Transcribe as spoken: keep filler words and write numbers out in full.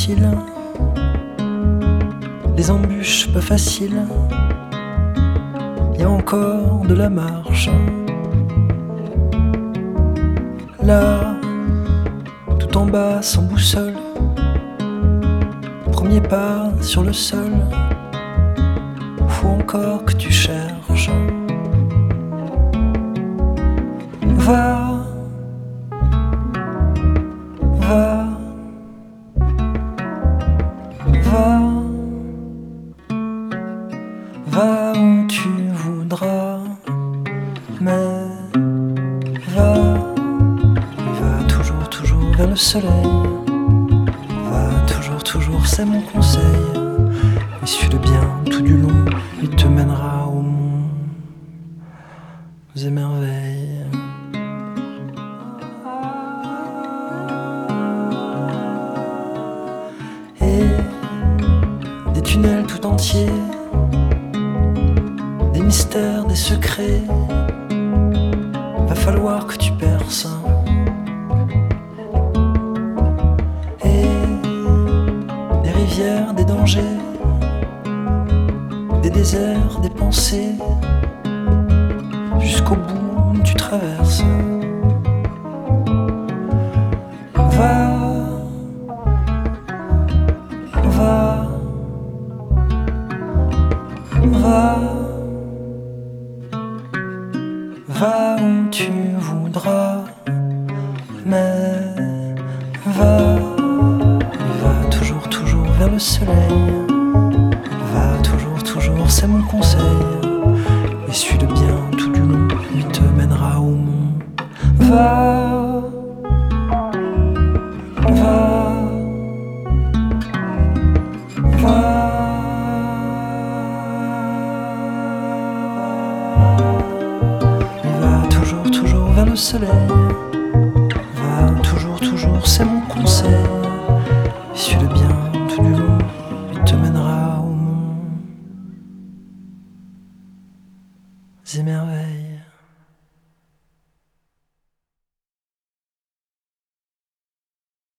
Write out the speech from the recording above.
difficile, les embûches pas faciles, y a encore de la marche. Là, tout en bas sans boussole, premier pas sur le sol, faut encore que tu cherches. Va, va, va, va où tu voudras, mais va, va toujours, toujours vers le soleil, va toujours, toujours, c'est mon conseil, et suis-le bien tout du long, il te mènera au monde et merveilles. Des tunnels tout entiers, des mystères, des secrets, va falloir que tu perces. Et des rivières, des dangers, des déserts, des pensées, jusqu'au bout tu traverses. Va, va, va, va où tu voudras, mais va, va toujours, toujours vers le soleil, va toujours, toujours, c'est mon conseil, et suis-le bien tout du long, il te mènera au monde. Va, va, va, il va toujours, toujours vers le soleil, va toujours, toujours, c'est mon conseil.